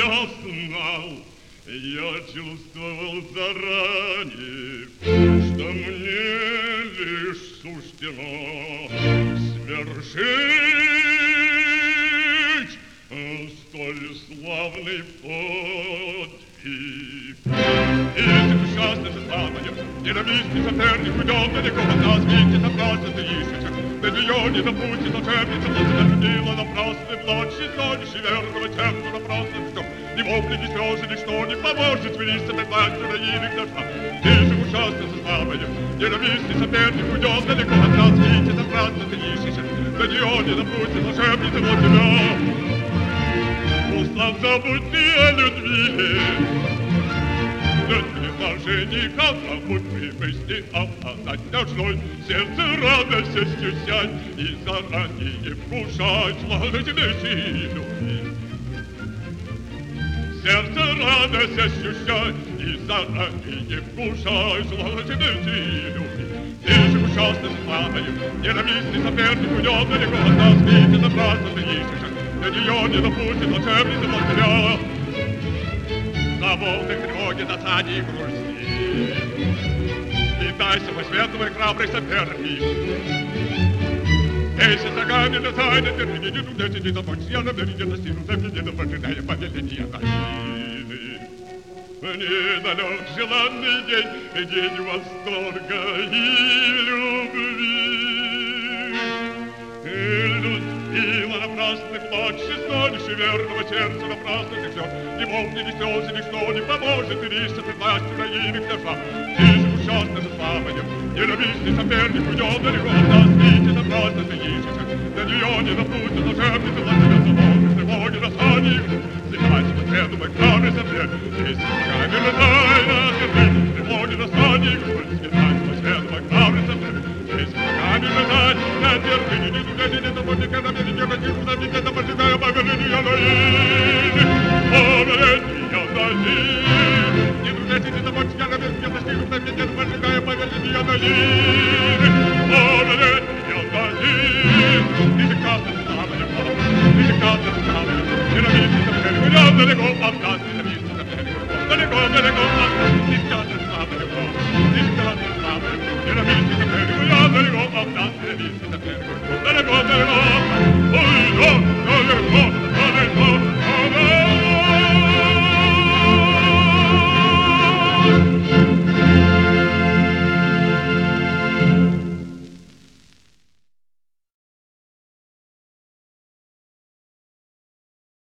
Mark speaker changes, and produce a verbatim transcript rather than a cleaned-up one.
Speaker 1: я знал, я чувствовал заранее, что мне лишь суждено свершить столь славный подвиг. И счастье же самое, ненавистный соперник уйдет далеко от нас, видите, напрасно ты ищешь. До нее не допустит волшебница, возлюбила напрасный плач, и столь верного темного напрасно все. Ни вопли, ни слезы, ничто не поможет вылезти на платье на или гнезда. Ты же ужасно славое, ненавистный соперник уйдет далеко от нас, видите, напрасно ты ищешь. До нее не допустит волшебница, вот тебя. Услан забудь ты о любви. Нет предложенника, забудь при мысли опознать ночной, сердце радостью сядь и заранее вкушать сладостей любви. Сердце радость ощущай и заранее вкушай сладостей любви. Ты же ужасно славою, ненавистный соперник уйдет далеко от нас, видите, напрасно ты ищешь. Для нее не допустит волшебница вот тебя. На волнах тревоги, досаде и грусти питайся, мой светлый храбрый соперник. Ейся шагами до тайны, терпи, не думайте, не забудь, я намерен достигну, замедленно пожиная повеления Афины. Недалек желанный день, день восторга и любви. Любила напрасный плач, столище верного сердца напрасно ты все. Ни вопли, ни слезы, ничто не поможет, и лишь пред властью на имя княжа. Ты же ужасно же славою, ненавистный соперник уйдет далеко от нас, видите, напрасно ты ищешь. Для нее не допустит волшебница, за тебя заболит, тревоги, досаде и грусть. Сдавайся по свету, мой храбрый соперник, и с руками летай на скорби, тревоги, досаде и грусть. Сдавайся по свету, мой храбрый соперник, и с руками летай на терпи, не